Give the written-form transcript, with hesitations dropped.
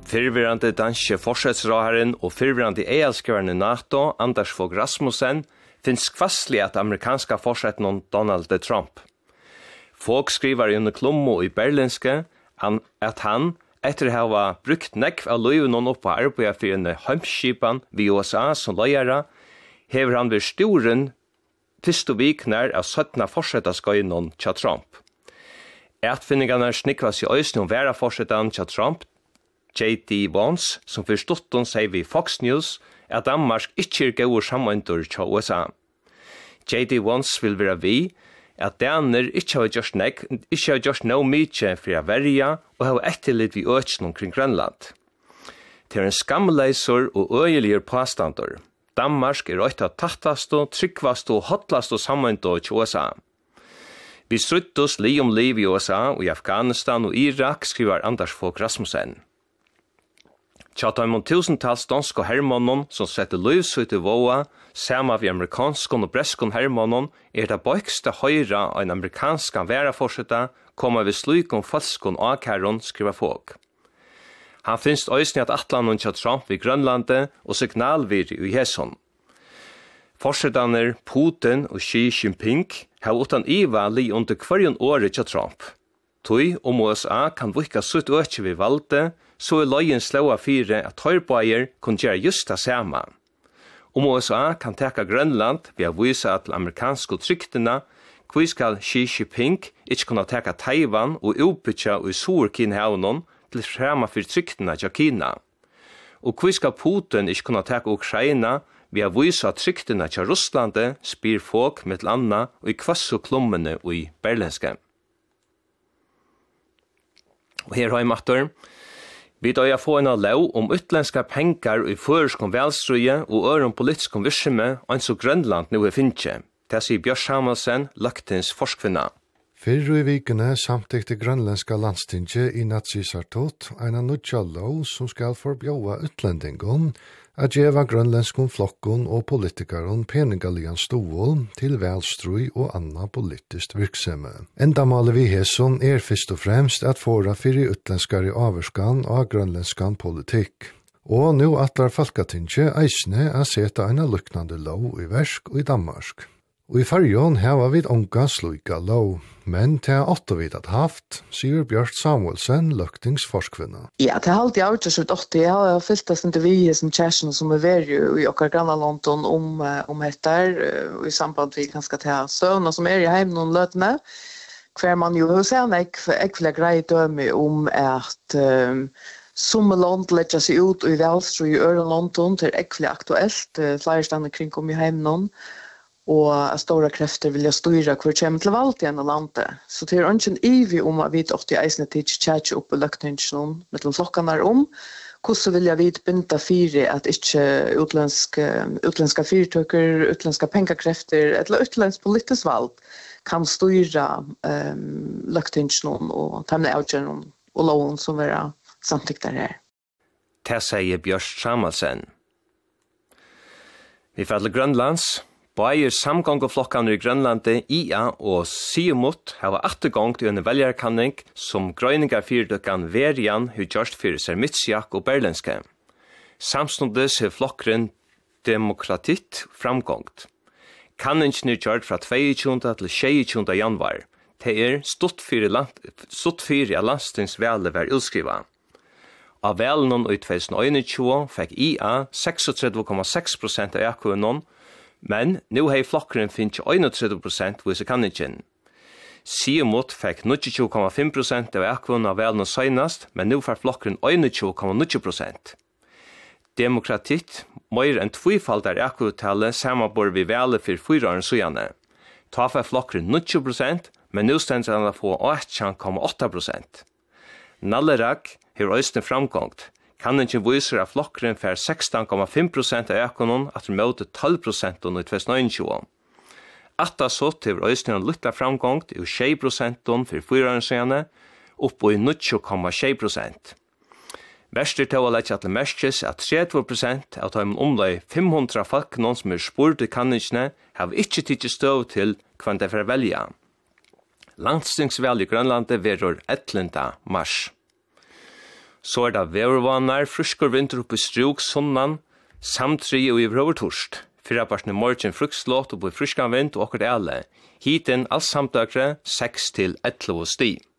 Fyrvirrande danske forsvarsrådherren og fyrvirrande eialskjørende NATO, Anders Fogh Rasmussen, finnes kvasslig at amerikanska forsvarsråden Donald Trump. Fogh skriver under klummo i Berlinske at han, etter å ha brukt nekv av løyvene opp på arbeidet for en heimskipan ved USA som løyere, hever han ved storen første vikner av 17 forsvarsrådskøyene til Trump. Etfinningene snikvas i øyne om være forsvarsråden til Trump, J.D. Vance, som forstått sier vi Fox News, at Danmark ikke gode samvendur til USA. J.D. Vance vil være vi, at daner ikke har gjort noe mye for å verja og har etterlitt vi økene omkring Grønland. Til en skamleiser og øyelige påstander. Danmark et av tatteste, tryggvaste og hotlaste samvendur til USA. Vi struttos li om liv i USA og i Afghanistan og Irak, skriver Anders Fogh Rasmussen. Tjatamon tusentals danske hermannen som setter livsut i våa, sammen med amerikanskon og breskon hermannen, det bøykste høyre av en amerikansk væraforsetta, kommer vi slik om falskon akæron, skriver Fogh. Han finnes øysene at atlanen til Trump i Grønlandet og signalviri i Hesson. Forsettaner Putin og Xi Jinping har utan iva li under hverjon året til Trump. Tøy om USA kan vika sutt økje vi valgte, så løyen slåa fire at høyrbøyer kunne gjøre just det samme. Om USA kan teka Grønland ved å vise til amerikanske tryktene, hvor skal Xi Jinping ikke kunne teka Taiwan og utbytja i Sur-Kinhavnen til fremme for tryktene til Kina. Og hvor skal Putin ikke kunne teka Ukraina ved å vise tryktene til Russlandet, spyr folk med landa og i kvasso klummene i Berlinske. Og her har jeg matter. Vi da få en lov om utländska pengar i føreskom velstrøye og øren politisk virksomhet, og så Grønland nå finnes. Det sier Bjørs Samuelsen, Løktins forskvinna. Fyrr i vikene samtykte grønlandska landstinget i Natsisartot en nødja lov som skal forbjøve utlendingen at gjeva grønlandskon flokkon og politikeren peningalian stål til velstrøy og anna politisk virksomhet. Endamalet vi hesson først og fremst at fåra fyrir utlenskare averskan av grønlandskan politikk. Og nu atlar Folketinget eisne a seta en luknande lov i versk og i Danmark. Og i fargen heva vid onka sluika lov, men til åtta vid at haft, sier Bjørs Samuelsen, Løktings forskvinna. Ja, det har alltid avgjort så åtta. Jeg har fyllt oss ikke vi som kjærsen som er i okkar granna London om etter, og i samband vi kan skal ta søvn, som i heim noen løtene, hver man jo hos en ekvile grei døme om at som land letja seg ut og i velstro i Øren London til ekvile aktuelt, flere stande kring om i heim noen, og stora krefter vilja styra hvor kommer til valgt igjen av landet. Så det ikke ivig om at vi åtte eisne tid tjekje opp i løkningsen med flokkene om, hvordan vilja vi binda fire at ikke utländska fyrtøkker, utländska pengakrefter, eller utländsk politisk valg kan styra løkningsen og temne avgjøren og loven som er samtidig der her. Det sier Bjørs Samuelsen. Vi faller Grønlands. Bæger samgångeflokkene i Grønlandet, IA og Siumut har attergång til en velgerkanning som grøyningar fyrdøkken Verian har gjort for Sermitsjak og Berlinske. Samstundes har flokkeren Demokratitt framgångt. Kanningen er gjort fra 22. til 26. januar. Det stutt fire landstingsvælde var utskrivet. Av vælen i 2021 fikk IA 36,6% av akkunnen, men nu har flokkeren finnet 31% vise kanningen. Siumut fikk 22,5% av akkunnen av vælen søgnast, men nu får flokkeren 21,9%. Demokratitt, mer enn tvifalt av akkunntallet samanbor vi væle for 4 år søgjane. Ta får flokkeren 90%, men nu stender han å få 18,8%. Nallerak har øyne framgångt. Kanningen viser at flokkeren får 16,5% av økonomen at møte 12% i 2021. Atta så til øyne en lytta framgångt i 6% for 4 år siden, oppe i 90,6%. Verster til å lette til merkes at 30% av de omlai 500 folkene som spurt i kanningene har ikke tidlig støv til hva de får velge. Landstingsvalg i Grønlandet verår 11. mars. Så det vevervanar, fruskur vinter oppe i struk, sunnan, samtri og i vrovertorst. Fyraparten morgen frukslåt oppe i fruskan vind og akkurat alle. Hiten alls samtøkre 6 til 11 sti.